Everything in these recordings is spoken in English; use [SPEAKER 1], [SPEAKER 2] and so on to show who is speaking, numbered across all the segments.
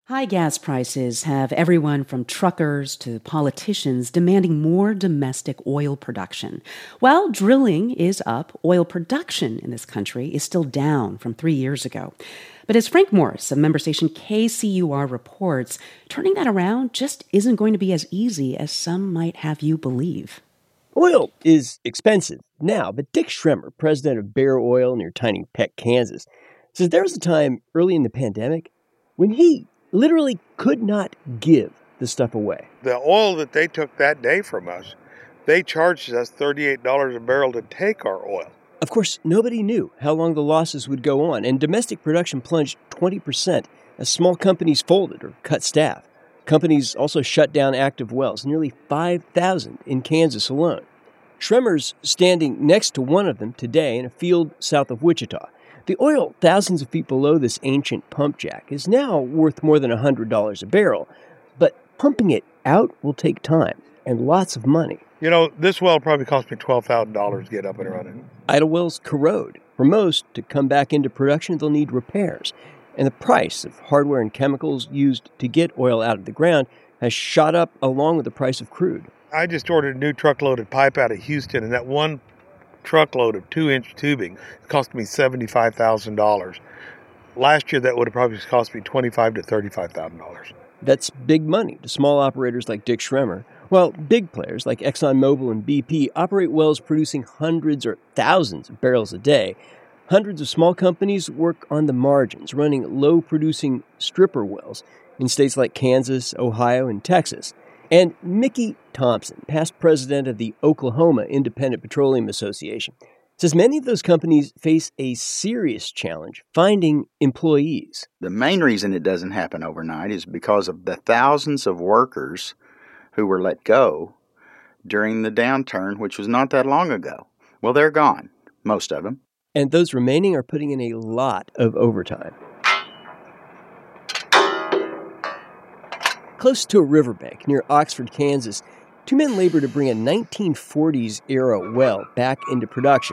[SPEAKER 1] High gas prices have everyone from truckers to politicians demanding more domestic oil production. While drilling is up, oil production in this country is still down from 3 years ago. But as Frank Morris of member station KCUR reports, turning that around just isn't going to be as easy as some might have you believe.
[SPEAKER 2] Oil is expensive now, but Dick Schremer, president of Bear Oil near Tiny Peck, Kansas, says there was a time early in the pandemic when he literally could not give the stuff away.
[SPEAKER 3] The oil that they took that day from us, they charged us $38 a barrel to take our oil.
[SPEAKER 2] Of course, nobody knew how long the losses would go on, and domestic production plunged 20% as small companies folded or cut staff. Companies also shut down active wells, nearly 5,000 in Kansas alone. Schremer's standing next to one of them today in a field south of Wichita. The oil thousands of feet below this ancient pump jack is now worth more than $100 a barrel, but pumping it out will take time and lots of money.
[SPEAKER 3] You know, this well probably cost me $12,000 to get up and running.
[SPEAKER 2] Idle wells corrode. For most to come back into production, they'll need repairs. And the price of hardware and chemicals used to get oil out of the ground has shot up along with the price of crude.
[SPEAKER 3] I just ordered a new truckload of pipe out of Houston, and that one truckload of 2-inch tubing cost me $75,000. Last year, that would have probably cost me $25,000 to $35,000.
[SPEAKER 2] That's big money to small operators like Dick Schremer, while big players like ExxonMobil and BP operate wells producing hundreds or thousands of barrels a day. Hundreds of small companies work on the margins, running low-producing stripper wells in states like Kansas, Ohio, and Texas. And Mickey Thompson, past president of the Oklahoma Independent Petroleum Association, says many of those companies face a serious challenge finding employees.
[SPEAKER 4] The main reason it doesn't happen overnight is because of the thousands of workers who were let go during the downturn, which was not that long ago. Well, they're gone, most of them.
[SPEAKER 2] And those remaining are putting in a lot of overtime. Close to a riverbank near Oxford, Kansas, two men labor to bring a 1940s-era well back into production.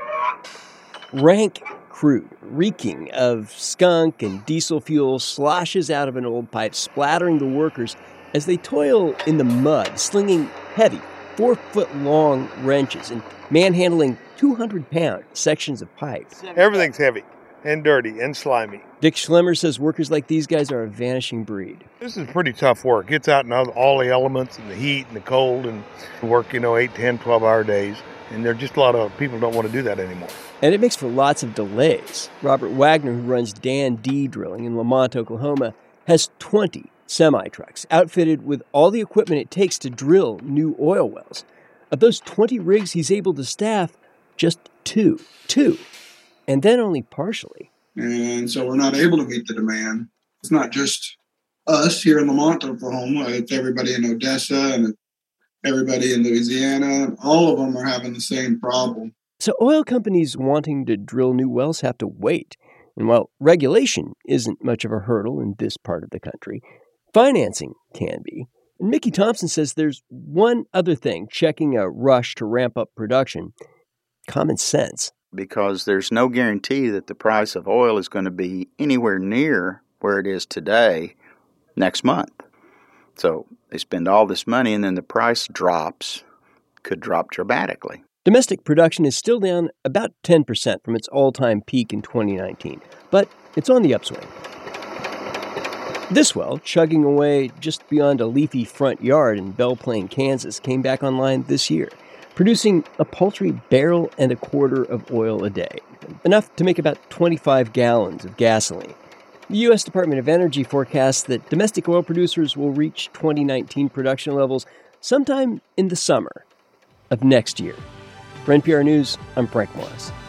[SPEAKER 2] Rank crude, reeking of skunk and diesel fuel, sloshes out of an old pipe, splattering the workers as they toil in the mud, slinging heavy, 4-foot-long wrenches and manhandling 200-pound sections of pipe.
[SPEAKER 3] Everything's heavy and dirty and slimy.
[SPEAKER 2] Dick Schremer says workers like these guys are a vanishing breed.
[SPEAKER 3] This is pretty tough work. It's out in all the elements and the heat and the cold and work, 8, 10, 12-hour days. And there's just a lot of people don't want to do that anymore.
[SPEAKER 2] And it makes for lots of delays. Robert Wagner, who runs Dan D Drilling in Lamont, Oklahoma, has 20 semi-trucks outfitted with all the equipment it takes to drill new oil wells. Of those 20 rigs, he's able to staff just two. And then only partially.
[SPEAKER 5] And so we're not able to meet the demand. It's not just us here in Lamont, Oklahoma. It's everybody in Odessa and everybody in Louisiana. All of them are having the same problem.
[SPEAKER 2] So oil companies wanting to drill new wells have to wait. And while regulation isn't much of a hurdle in this part of the country, financing can be. And Mickey Thompson says there's one other thing checking a rush to ramp up production: common sense.
[SPEAKER 4] Because there's no guarantee that the price of oil is going to be anywhere near where it is today next month. So they spend all this money and then the price could drop dramatically.
[SPEAKER 2] Domestic production is still down about 10% from its all-time peak in 2019, but it's on the upswing. This well, chugging away just beyond a leafy front yard in Belle Plaine, Kansas, came back online this year, producing a paltry 1.25 barrels of oil a day, enough to make about 25 gallons of gasoline. The U.S. Department of Energy forecasts that domestic oil producers will reach 2019 production levels sometime in the summer of next year. For NPR News, I'm Frank Morris.